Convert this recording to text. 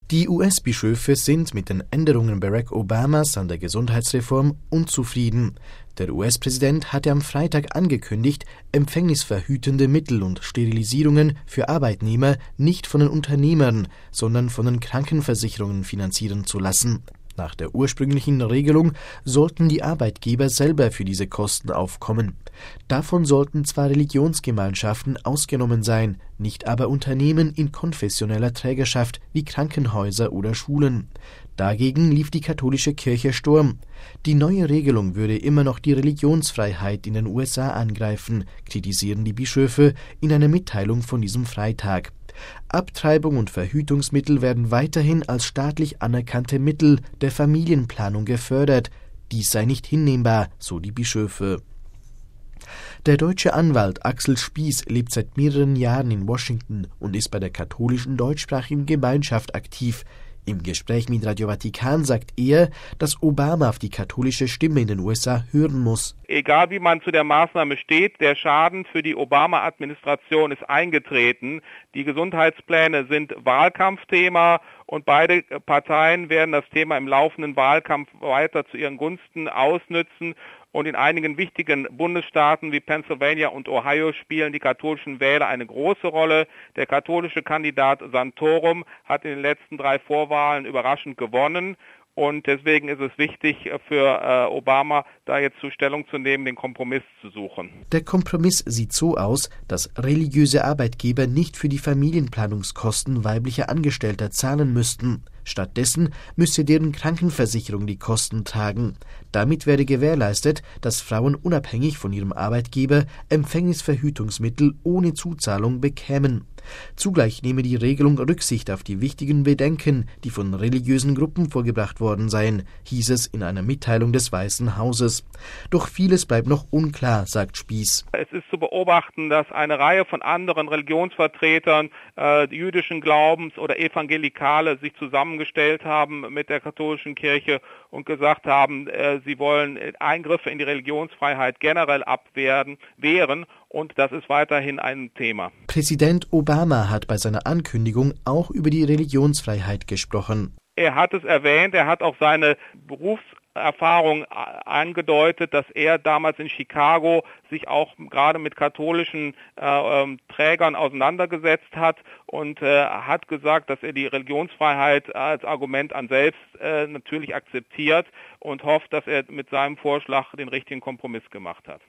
Die US-Bischöfe sind mit den Änderungen Barack Obamas an der Gesundheitsreform unzufrieden. Der US-Präsident hatte am Freitag angekündigt, empfängnisverhütende Mittel und Sterilisierungen für Arbeitnehmer nicht von den Unternehmern, sondern von den Krankenversicherungen finanzieren zu lassen. Nach der ursprünglichen Regelung sollten die Arbeitgeber selber für diese Kosten aufkommen. Davon sollten zwar Religionsgemeinschaften ausgenommen sein, nicht aber Unternehmen in konfessioneller Trägerschaft wie Krankenhäuser oder Schulen. Dagegen lief die katholische Kirche Sturm. Die neue Regelung würde immer noch die Religionsfreiheit in den USA angreifen, kritisieren die Bischöfe in einer Mitteilung von diesem Freitag. Abtreibung und Verhütungsmittel werden weiterhin als staatlich anerkannte Mittel der Familienplanung gefördert. Dies sei nicht hinnehmbar, so die Bischöfe. Der deutsche Anwalt Axel Spieß lebt seit mehreren Jahren in Washington und ist bei der katholischen deutschsprachigen Gemeinschaft aktiv. Im Gespräch mit Radio Vatikan sagt er, dass Obama auf die katholische Stimme in den USA hören muss. Egal wie man zu der Maßnahme steht, der Schaden für die Obama-Administration ist eingetreten. Die Gesundheitspläne sind Wahlkampfthema und beide Parteien werden das Thema im laufenden Wahlkampf weiter zu ihren Gunsten ausnützen. Und in einigen wichtigen Bundesstaaten wie Pennsylvania und Ohio spielen die katholischen Wähler eine große Rolle. Der katholische Kandidat Santorum hat in den letzten 3 Vorwahlen überraschend gewonnen. Und deswegen ist es wichtig für Obama, da jetzt zur Stellung zu nehmen, den Kompromiss zu suchen. Der Kompromiss sieht so aus, dass religiöse Arbeitgeber nicht für die Familienplanungskosten weiblicher Angestellter zahlen müssten. Stattdessen müsse deren Krankenversicherung die Kosten tragen. Damit werde gewährleistet, dass Frauen unabhängig von ihrem Arbeitgeber Empfängnisverhütungsmittel ohne Zuzahlung bekämen. Zugleich nehme die Regelung Rücksicht auf die wichtigen Bedenken, die von religiösen Gruppen vorgebracht worden seien, hieß es in einer Mitteilung des Weißen Hauses. Doch vieles bleibt noch unklar, sagt Spieß. Es ist zu beobachten, dass eine Reihe von anderen Religionsvertretern jüdischen Glaubens oder Evangelikale sich zusammengestellt haben mit der katholischen Kirche und gesagt haben, sie wollen Eingriffe in die Religionsfreiheit generell wehren, und das ist weiterhin ein Thema. Präsident Obama hat bei seiner Ankündigung auch über die Religionsfreiheit gesprochen. Er hat es erwähnt, er hat auch seine Berufserfahrung angedeutet, dass er damals in Chicago sich auch gerade mit katholischen Trägern auseinandergesetzt hat und hat gesagt, dass er die Religionsfreiheit als Argument an selbst natürlich akzeptiert und hofft, dass er mit seinem Vorschlag den richtigen Kompromiss gemacht hat.